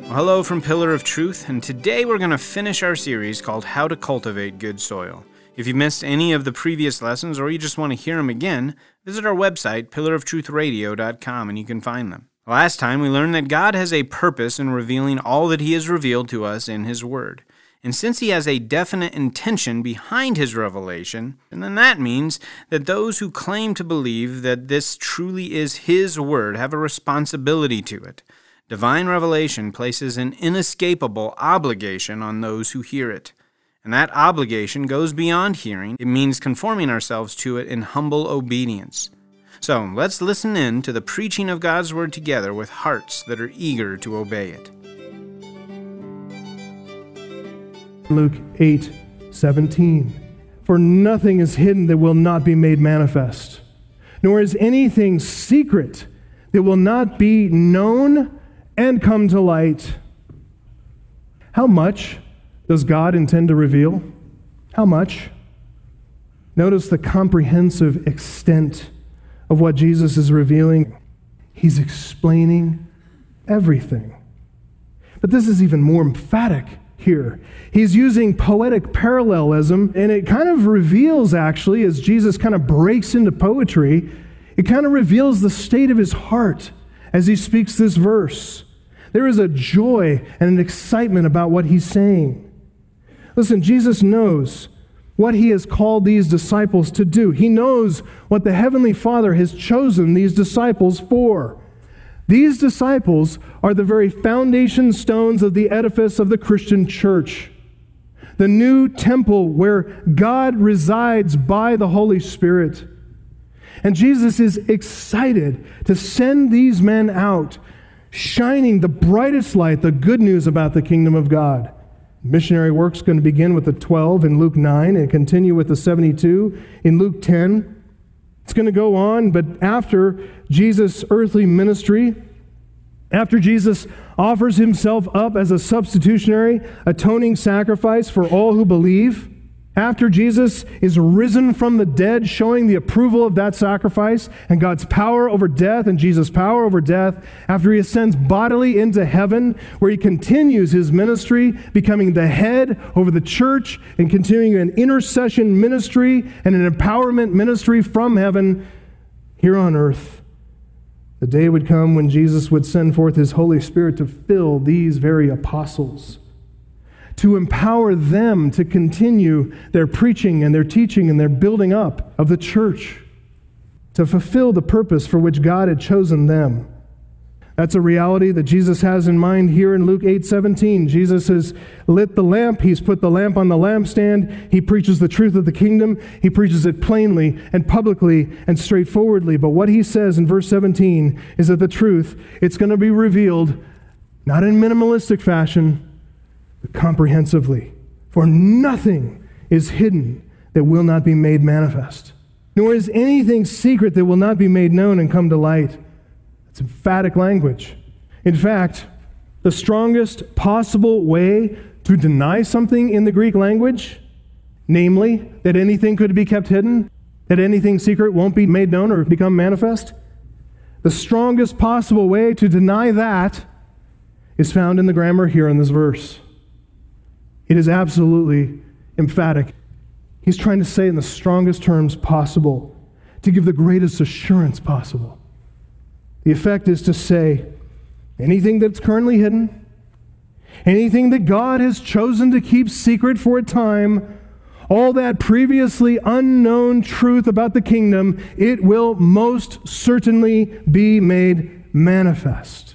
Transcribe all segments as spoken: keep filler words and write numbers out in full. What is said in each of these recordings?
Well, hello from Pillar of Truth, and today we're going to finish our series called How to Cultivate Good Soil. If you missed any of the previous lessons or you just want to hear them again, visit our website, pillar of truth radio dot com, and you can find them. Last time we learned that God has a purpose in revealing all that He has revealed to us in His Word. And since He has a definite intention behind His revelation, then that means that those who claim to believe that this truly is His Word have a responsibility to it. Divine revelation places an inescapable obligation on those who hear it. And that obligation goes beyond hearing. It means conforming ourselves to it in humble obedience. So let's listen in to the preaching of God's Word together with hearts that are eager to obey it. Luke eight seventeen. For nothing is hidden that will not be made manifest, nor is anything secret that will not be known and come to light. How much does God intend to reveal? How much? Notice the comprehensive extent of what Jesus is revealing. He's explaining everything. But this is even more emphatic here. He's using poetic parallelism, and it kind of reveals, actually, as Jesus kind of breaks into poetry, it kind of reveals the state of his heart as he speaks this verse. There is a joy and an excitement about what he's saying. Listen, Jesus knows what he has called these disciples to do. He knows what the Heavenly Father has chosen these disciples for. These disciples are the very foundation stones of the edifice of the Christian church, the new temple where God resides by the Holy Spirit. And Jesus is excited to send these men out, shining the brightest light, the good news about the kingdom of God. Missionary work's going to begin with the twelve in Luke nine and continue with the seventy-two in Luke ten. It's going to go on, but after Jesus' earthly ministry, after Jesus offers himself up as a substitutionary, atoning sacrifice for all who believe, after Jesus is risen from the dead, showing the approval of that sacrifice and God's power over death and Jesus' power over death, after he ascends bodily into heaven, where he continues his ministry, becoming the head over the church and continuing an intercession ministry and an empowerment ministry from heaven here on earth, the day would come when Jesus would send forth his Holy Spirit to fill these very apostles, to empower them to continue their preaching and their teaching and their building up of the church, to fulfill the purpose for which God had chosen them. That's a reality that Jesus has in mind here in Luke eight seventeen. Jesus has lit the lamp. He's put the lamp on the lampstand. He preaches the truth of the kingdom. He preaches it plainly and publicly and straightforwardly. But what he says in verse seventeen is that the truth, it's going to be revealed not in minimalistic fashion, but comprehensively. For nothing is hidden that will not be made manifest, nor is anything secret that will not be made known and come to light. That's emphatic language. In fact, the strongest possible way to deny something in the Greek language, namely that anything could be kept hidden, that anything secret won't be made known or become manifest, the strongest possible way to deny that is found in the grammar here in this verse. It is absolutely emphatic. He's trying to say in the strongest terms possible, to give the greatest assurance possible. The effect is to say, anything that's currently hidden, anything that God has chosen to keep secret for a time, all that previously unknown truth about the kingdom, it will most certainly be made manifest.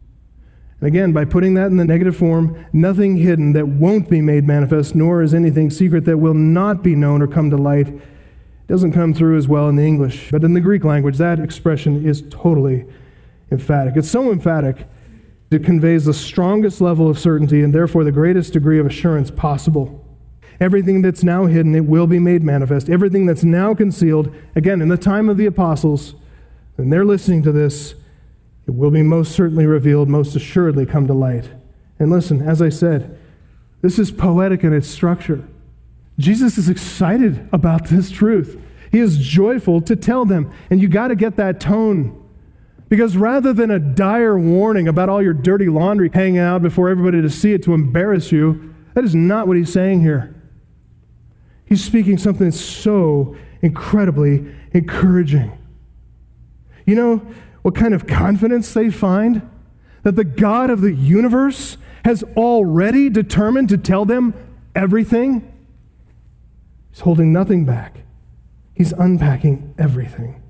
And again, by putting that in the negative form, nothing hidden that won't be made manifest, nor is anything secret that will not be known or come to light. Doesn't come through as well in the English. But in the Greek language, that expression is totally emphatic. It's so emphatic, it conveys the strongest level of certainty and therefore the greatest degree of assurance possible. Everything that's now hidden, it will be made manifest. Everything that's now concealed, again, in the time of the apostles, and they're listening to this, it will be most certainly revealed, most assuredly come to light. And listen, as I said, this is poetic in its structure. Jesus is excited about this truth. He is joyful to tell them. And you got to get that tone. Because rather than a dire warning about all your dirty laundry hanging out before everybody to see it to embarrass you, that is not what he's saying here. He's speaking something so incredibly encouraging. You know what kind of confidence they find? That the God of the universe has already determined to tell them everything. He's holding nothing back. He's unpacking everything.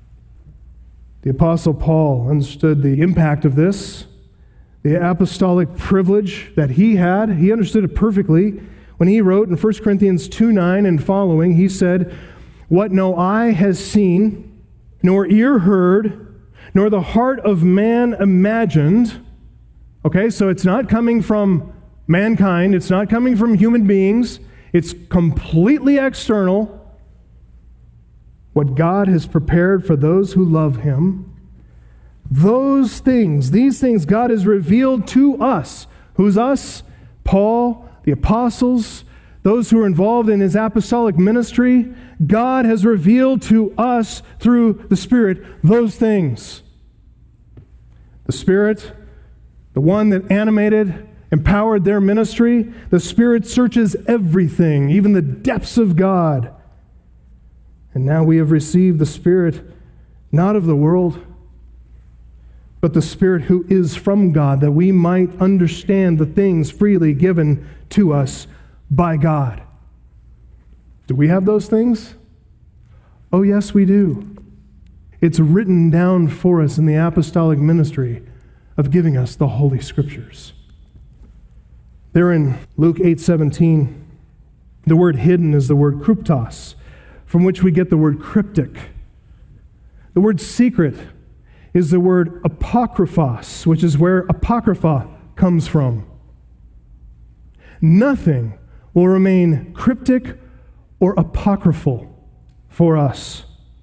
The Apostle Paul understood the impact of this, the apostolic privilege that he had. He understood it perfectly when he wrote in First Corinthians two nine and following, he said, "What no eye has seen, nor ear heard, nor the heart of man imagined." Okay, so it's not coming from mankind. It's not coming from human beings. It's completely external. What God has prepared for those who love him, those things, these things God has revealed to us. Who's us? Paul, the apostles, those who are involved in his apostolic ministry. God has revealed to us through the Spirit those things. The Spirit, the one that animated, empowered their ministry, the Spirit searches everything, even the depths of God. And now we have received the Spirit, not of the world, but the Spirit who is from God, that we might understand the things freely given to us by God. Do we have those things? Oh, yes, we do. It's written down for us in the apostolic ministry of giving us the Holy Scriptures. There in Luke eight seventeen, the word hidden is the word kryptos, from which we get the word cryptic. The word secret is the word apokryphos, which is where apocrypha comes from. Nothing will remain cryptic or apocryphal for us.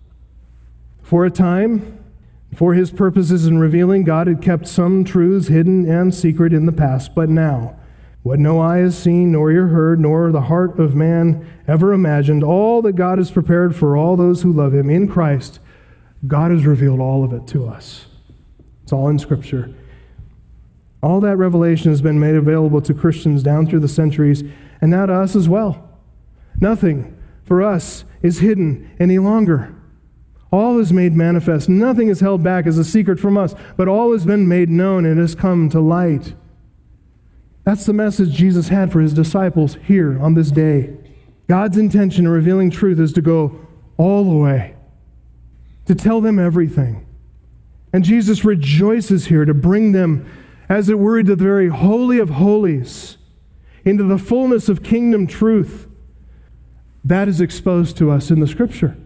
For a time, for his purposes in revealing, God had kept some truths hidden and secret in the past, but now, what no eye has seen, nor ear heard, nor the heart of man ever imagined, all that God has prepared for all those who love him in Christ, God has revealed all of it to us. It's all in Scripture. All that revelation has been made available to Christians down through the centuries, and now to us as well. Nothing for us is hidden any longer. All is made manifest. Nothing is held back as a secret from us, but all has been made known and has come to light. That's the message Jesus had for his disciples here on this day. God's intention in revealing truth is to go all the way, to tell them everything. And Jesus rejoices here to bring them, as it were, to the very holy of holies, into the fullness of kingdom truth that is exposed to us in the Scripture.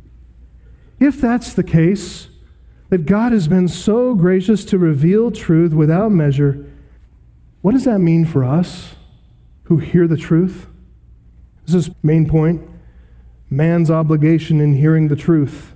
If that's the case, that God has been so gracious to reveal truth without measure, what does that mean for us who hear the truth? This is the main point. Man's obligation in hearing the truth.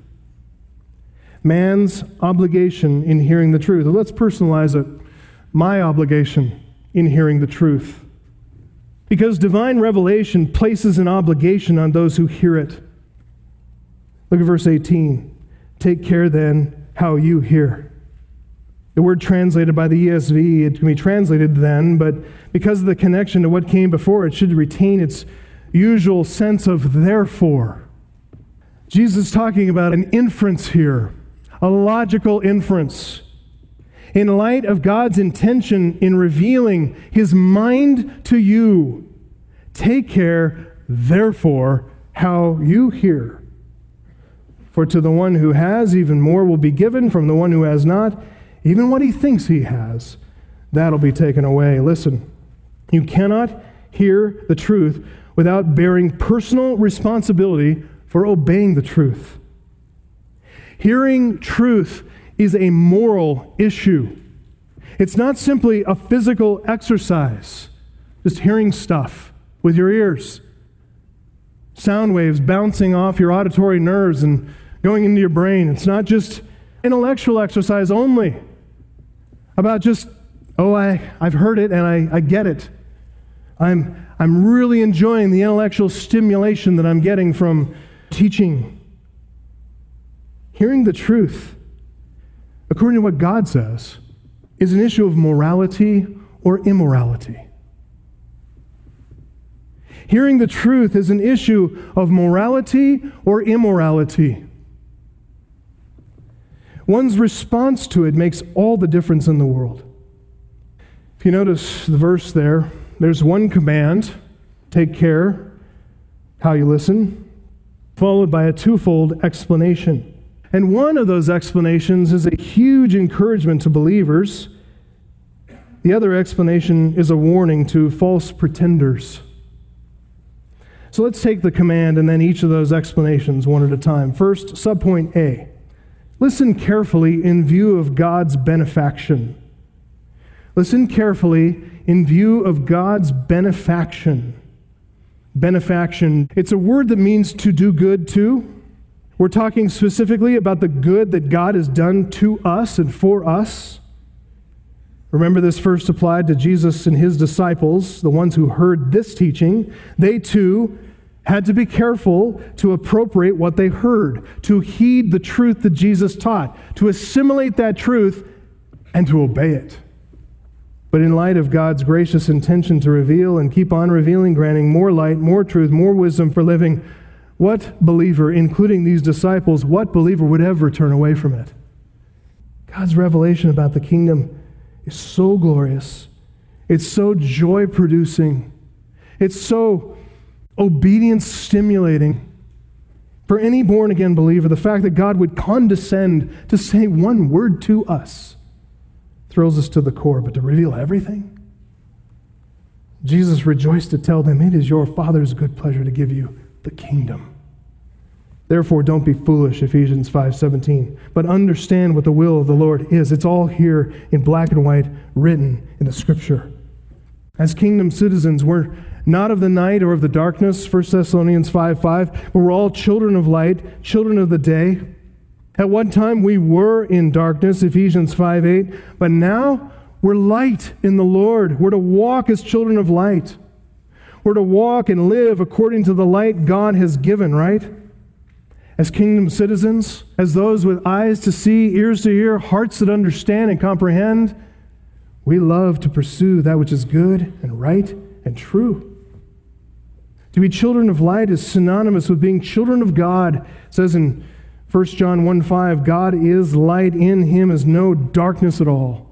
Man's obligation in hearing the truth. Let's personalize it. My obligation in hearing the truth. Because divine revelation places an obligation on those who hear it. Look at verse eighteen. Take care then how you hear. The word translated by the E S V, it can be translated then, but because of the connection to what came before, it should retain its usual sense of therefore. Jesus is talking about an inference here, a logical inference. In light of God's intention in revealing his mind to you, take care, therefore, how you hear. For to the one who has, even more will be given. From the one who has not, even what he thinks he has, that'll be taken away. Listen, you cannot hear the truth without bearing personal responsibility for obeying the truth. Hearing truth is a moral issue. It's not simply a physical exercise, just hearing stuff with your ears. Sound waves bouncing off your auditory nerves and going into your brain. It's not just intellectual exercise only, about just, oh, I, I've heard it and I, I get it. I'm, I'm really enjoying the intellectual stimulation that I'm getting from teaching. Hearing the truth according to what God says, is an issue of morality or immorality. Hearing the truth is an issue of morality or immorality. One's response to it makes all the difference in the world. If you notice the verse there, there's one command, take care how you listen, followed by a twofold explanation. And one of those explanations is a huge encouragement to believers. The other explanation is a warning to false pretenders. So let's take the command and then each of those explanations one at a time. First, subpoint A. Listen carefully in view of God's benefaction. Listen carefully in view of God's benefaction. Benefaction, it's a word that means to do good to. We're talking specifically about the good that God has done to us and for us. Remember, this first applied to Jesus and his disciples, the ones who heard this teaching. They too had to be careful to appropriate what they heard, to heed the truth that Jesus taught, to assimilate that truth, and to obey it. But in light of God's gracious intention to reveal and keep on revealing, granting more light, more truth, more wisdom for living, what believer, including these disciples, what believer would ever turn away from it? God's revelation about the kingdom is so glorious. It's so joy-producing. It's so obedience-stimulating. For any born-again believer, the fact that God would condescend to say one word to us thrills us to the core, but to reveal everything? Jesus rejoiced to tell them, it is your Father's good pleasure to give you the kingdom. Therefore, don't be foolish, Ephesians five seventeen, but understand what the will of the Lord is. It's all here in black and white, written in the Scripture. As kingdom citizens, we're not of the night or of the darkness, First Thessalonians five five, but we're all children of light, children of the day. At one time we were in darkness, Ephesians five eight, but now we're light in the Lord. We're to walk as children of light. We're to walk and live according to the light God has given, right? As kingdom citizens, as those with eyes to see, ears to hear, hearts that understand and comprehend, we love to pursue that which is good and right and true. To be children of light is synonymous with being children of God. It says in First John one five, God is light, in him is no darkness at all.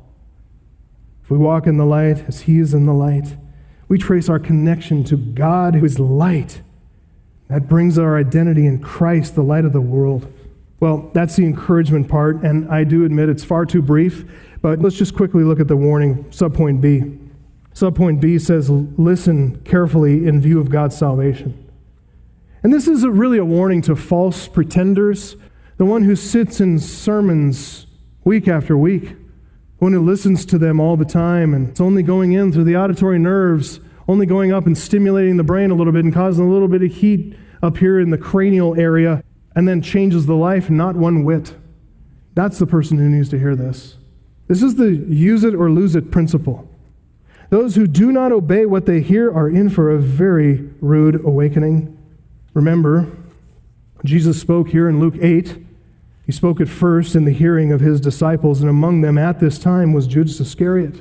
If we walk in the light as he is in the light, we trace our connection to God who is light. That brings our identity in Christ, the light of the world. Well, that's the encouragement part, and I do admit it's far too brief, but let's just quickly look at the warning, subpoint B. Subpoint B says, listen carefully in view of God's salvation. And this is a, really a warning to false pretenders, the one who sits in sermons week after week, the one who listens to them all the time, and it's only going in through the auditory nerves, only going up and stimulating the brain a little bit and causing a little bit of heat up here in the cranial area, and then changes the life not one whit. That's the person who needs to hear this. This is the use it or lose it principle. Those who do not obey what they hear are in for a very rude awakening. Remember, Jesus spoke here in Luke eight. He spoke at first in the hearing of his disciples, and among them at this time was Judas Iscariot.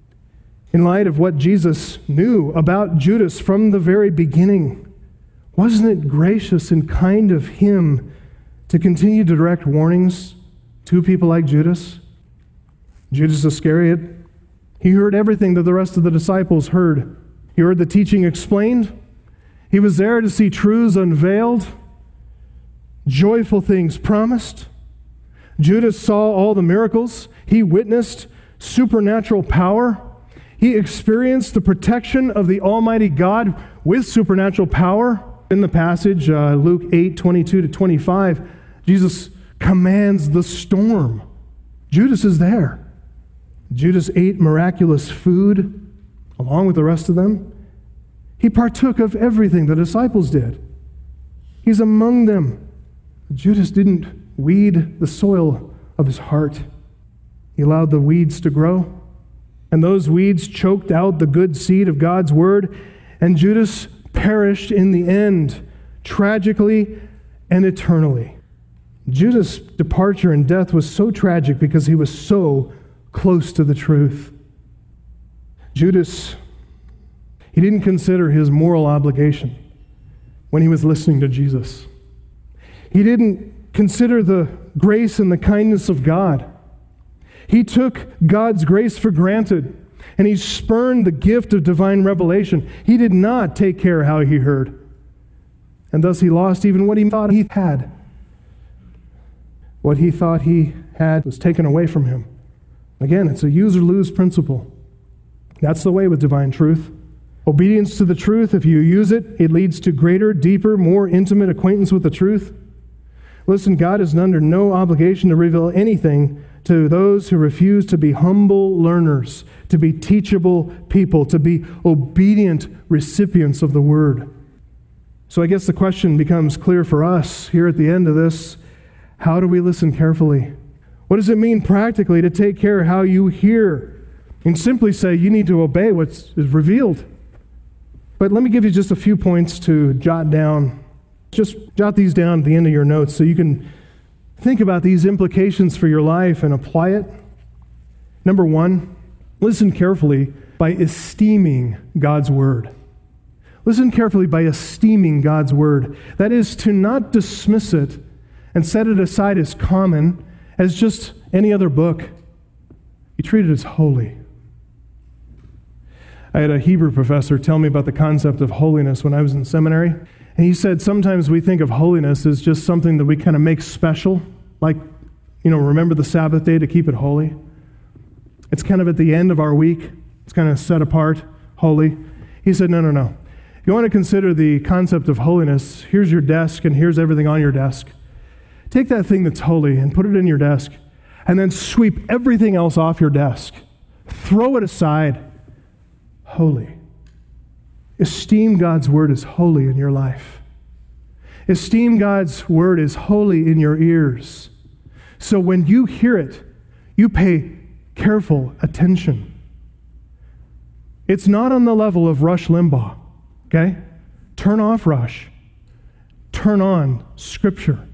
In light of what Jesus knew about Judas from the very beginning, wasn't it gracious and kind of him to continue to direct warnings to people like Judas? Judas Iscariot, he heard everything that the rest of the disciples heard. He heard the teaching explained. He was there to see truths unveiled, joyful things promised. Judas saw all the miracles. He witnessed supernatural power. He experienced the protection of the Almighty God with supernatural power. In the passage, uh, Luke eight, twenty-two to twenty-five, Jesus commands the storm. Judas is there. Judas ate miraculous food along with the rest of them. He partook of everything the disciples did. He's among them. Judas didn't weed the soil of his heart. He allowed the weeds to grow, and those weeds choked out the good seed of God's word, and Judas perished in the end, tragically and eternally. Judas' departure and death was so tragic because he was so close to the truth. Judas, he didn't consider his moral obligation when he was listening to Jesus. He didn't consider the grace and the kindness of God. He took God's grace for granted, and he spurned the gift of divine revelation. He did not take care how he heard, and thus he lost even what he thought he had. What he thought he had was taken away from him. Again, it's a use-or-lose principle. That's the way with divine truth. Obedience to the truth, if you use it, it leads to greater, deeper, more intimate acquaintance with the truth. Listen, God is under no obligation to reveal anything to those who refuse to be humble learners, to be teachable people, to be obedient recipients of the Word. So I guess the question becomes clear for us here at the end of this. How do we listen carefully? What does it mean practically to take care how you hear? And simply say you need to obey what is revealed. But let me give you just a few points to jot down. Just jot these down at the end of your notes so you can think about these implications for your life and apply it. Number one, listen carefully by esteeming God's Word. Listen carefully by esteeming God's Word. That is to not dismiss it and set it aside as common, as just any other book. You treat it as holy. I had a Hebrew professor tell me about the concept of holiness when I was in seminary. And he said sometimes we think of holiness as just something that we kind of make special, like, you know, remember the Sabbath day to keep it holy. It's kind of at the end of our week. It's kind of set apart, holy. He said, no, no, no. If you want to consider the concept of holiness, here's your desk and here's everything on your desk. Take that thing that's holy and put it in your desk, and then sweep everything else off your desk. Throw it aside. Holy. Esteem God's Word as holy in your life. Esteem God's Word as holy in your ears. So when you hear it, you pay careful attention. It's not on the level of Rush Limbaugh, okay? Turn off Rush. Turn on Scripture.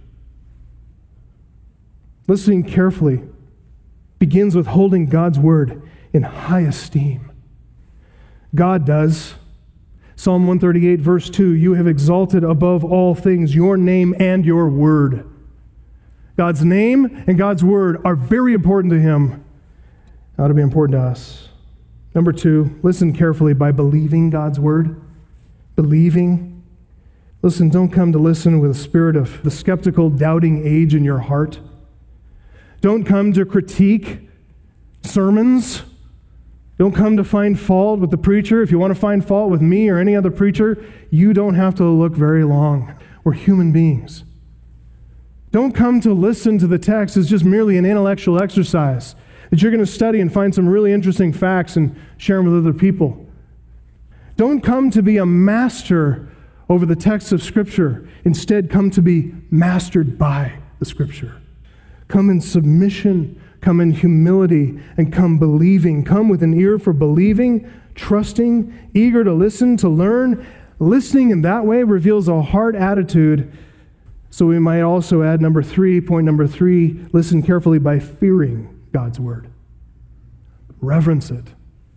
Listening carefully begins with holding God's Word in high esteem. God does. Psalm one thirty-eight, verse two, you have exalted above all things your name and your word. God's name and God's word are very important to him. Ought to be important to us. Number two, listen carefully by believing God's word. Believing. Listen, don't come to listen with a spirit of the skeptical, doubting age in your heart. Don't come to critique sermons. Don't come to find fault with the preacher. If you want to find fault with me or any other preacher, you don't have to look very long. We're human beings. Don't come to listen to the text as just merely an intellectual exercise that you're going to study and find some really interesting facts and share them with other people. Don't come to be a master over the text of Scripture. Instead, come to be mastered by the Scripture. Come in submission, come in humility, and come believing. Come with an ear for believing, trusting, eager to listen, to learn. Listening in that way reveals a heart attitude. So we might also add number three, point number three, listen carefully by fearing God's word. Reverence it.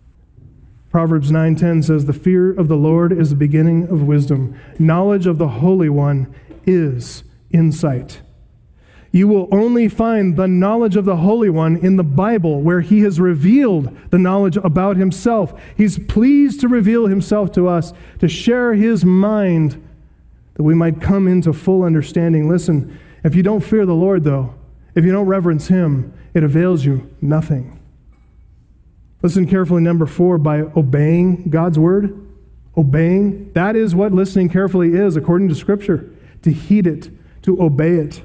Proverbs nine ten says, the fear of the Lord is the beginning of wisdom. Knowledge of the Holy One is insight. You will only find the knowledge of the Holy One in the Bible, where he has revealed the knowledge about himself. He's pleased to reveal himself to us, to share his mind, that we might come into full understanding. Listen, if you don't fear the Lord, though, if you don't reverence him, it avails you nothing. Listen carefully, number four, by obeying God's word. Obeying, that is what listening carefully is, according to Scripture. To heed it, to obey it.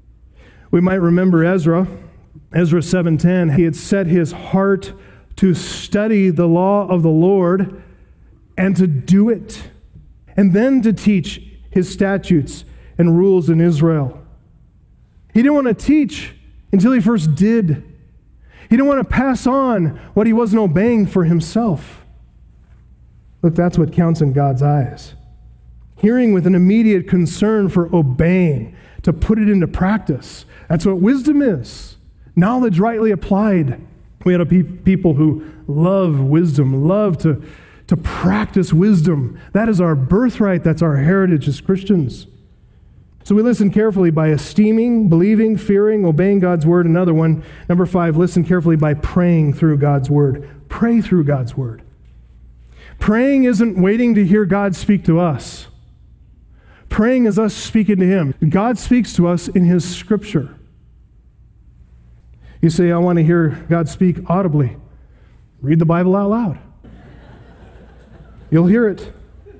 We might remember Ezra, Ezra seven ten. He had set his heart to study the law of the Lord and to do it, and then to teach his statutes and rules in Israel. He didn't want to teach until he first did. He didn't want to pass on what he wasn't obeying for himself. Look, that's what counts in God's eyes. Hearing with an immediate concern for obeying, to put it into practice. That's what wisdom is. Knowledge rightly applied. We had a pe- people who love wisdom, love to, to practice wisdom. That is our birthright. That's our heritage as Christians. So we listen carefully by esteeming, believing, fearing, obeying God's word. Another one, number five, listen carefully by praying through God's word. Pray through God's word. Praying isn't waiting to hear God speak to us. Praying is us speaking to him. God speaks to us in his scripture. You say, I want to hear God speak audibly. Read the Bible out loud. You'll hear it.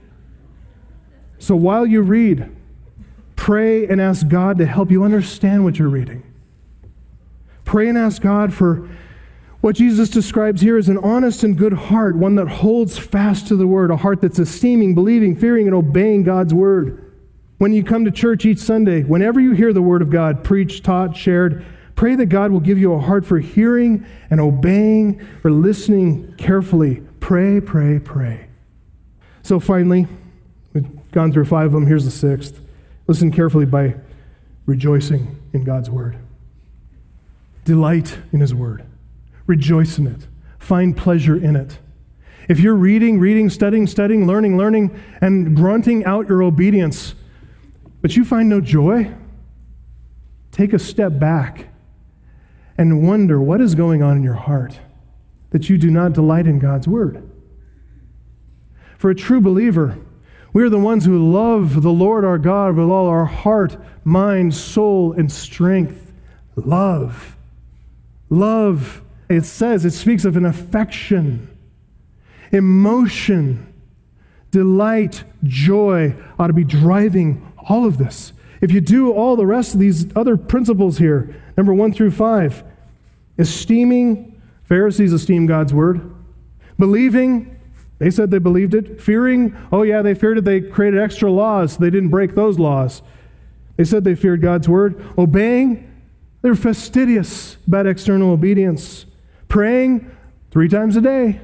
So while you read, pray and ask God to help you understand what you're reading. Pray and ask God for what Jesus describes here as an honest and good heart, one that holds fast to the word, a heart that's esteeming, believing, fearing, and obeying God's word. When you come to church each Sunday, whenever you hear the word of God preached, taught, shared, pray that God will give you a heart for hearing and obeying, for listening carefully. Pray, pray, pray. So finally, we've gone through five of them. Here's the sixth. Listen carefully by rejoicing in God's word. Delight in his word. Rejoice in it. Find pleasure in it. If you're reading, reading, studying, studying, learning, learning, and grunting out your obedience, but you find no joy, take a step back and wonder what is going on in your heart that you do not delight in God's word. For a true believer, we are the ones who love the Lord our God with all our heart, mind, soul, and strength. Love. Love. It says, it speaks of an affection, emotion, delight, joy ought to be driving all of this. If you do all the rest of these other principles here, number one through five, esteeming, Pharisees esteem God's word. Believing, they said they believed it. Fearing, oh yeah, they feared it. They created extra laws. So they didn't break those laws. They said they feared God's word. Obeying, they're fastidious about external obedience. Praying three times a day.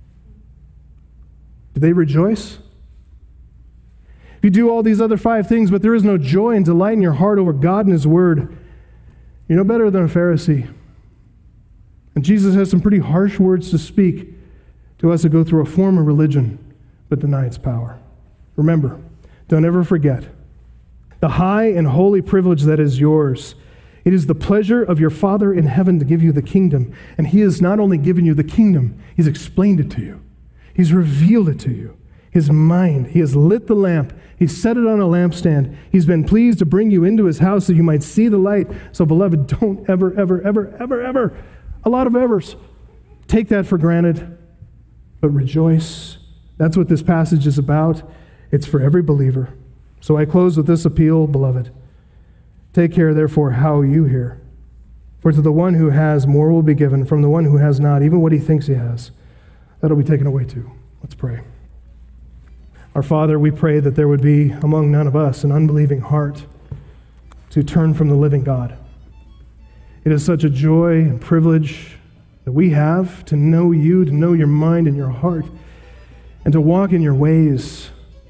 Do they rejoice? If you do all these other five things, but there is no joy and delight in your heart over God and his word, you're no better than a Pharisee. And Jesus has some pretty harsh words to speak to us that go through a form of religion, but deny its power. Remember, don't ever forget the high and holy privilege that is yours. It is the pleasure of your Father in heaven to give you the kingdom. And he has not only given you the kingdom, he's explained it to you. He's revealed it to you. His mind, he has lit the lamp. He's set it on a lampstand. He's been pleased to bring you into his house so you might see the light. So beloved, don't ever, ever, ever, ever, ever, a lot of evers, take that for granted, but rejoice. That's what this passage is about. It's for every believer. So I close with this appeal, beloved. Take care, therefore, how you hear. For to the one who has, more will be given. From the one who has not, even what he thinks he has, that'll be taken away too. Let's pray. Our Father, we pray that there would be among none of us an unbelieving heart to turn from the living God. It is such a joy and privilege that we have to know you, to know your mind and your heart, and to walk in your ways.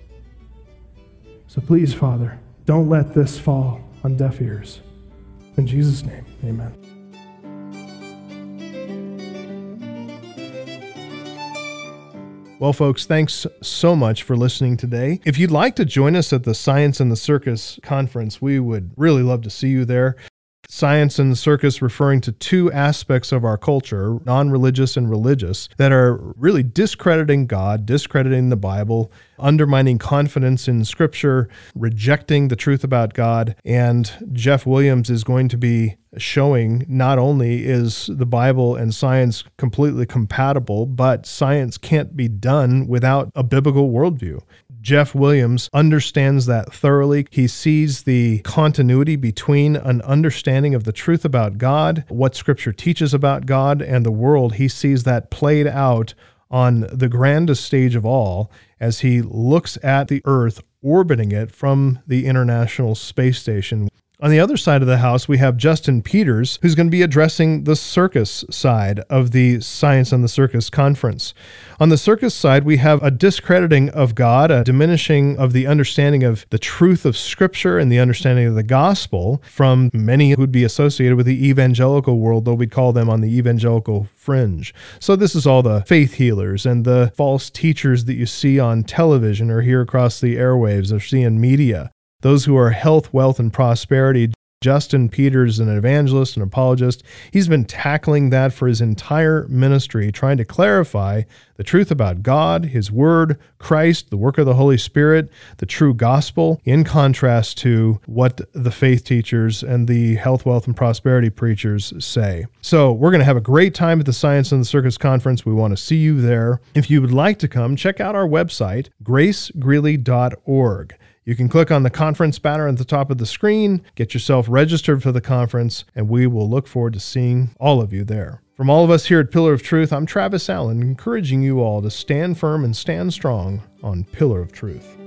So please, Father, don't let this fall on deaf ears. In Jesus' name, amen. Well, folks, thanks so much for listening today. If you'd like to join us at the Science and the Circus conference, we would really love to see you there. Science and the Circus referring to two aspects of our culture, non-religious and religious, that are really discrediting God, discrediting the Bible, undermining confidence in Scripture, rejecting the truth about God. And Jeff Williams is going to be showing not only is the Bible and science completely compatible, but science can't be done without a biblical worldview. Jeff Williams understands that thoroughly. He sees the continuity between an understanding of the truth about God, what Scripture teaches about God, and the world. He sees that played out on the grandest stage of all as he looks at the Earth orbiting it from the International Space Station. On the other side of the house, we have Justin Peters, who's going to be addressing the circus side of the Science and the Circus conference. On the circus side, we have a discrediting of God, a diminishing of the understanding of the truth of Scripture and the understanding of the gospel from many who'd be associated with the evangelical world, though we'd call them on the evangelical fringe. So this is all the faith healers and the false teachers that you see on television or hear across the airwaves or see in media. Those who are health, wealth, and prosperity. Justin Peters, an evangelist, an apologist, he's been tackling that for his entire ministry, trying to clarify the truth about God, His Word, Christ, the work of the Holy Spirit, the true gospel, in contrast to what the faith teachers and the health, wealth, and prosperity preachers say. So we're going to have a great time at the Science and the Circus Conference. We want to see you there. If you would like to come, check out our website, grace greeley dot org. You can click on the conference banner at the top of the screen, get yourself registered for the conference, and we will look forward to seeing all of you there. From all of us here at Pillar of Truth, I'm Travis Allen, encouraging you all to stand firm and stand strong on Pillar of Truth.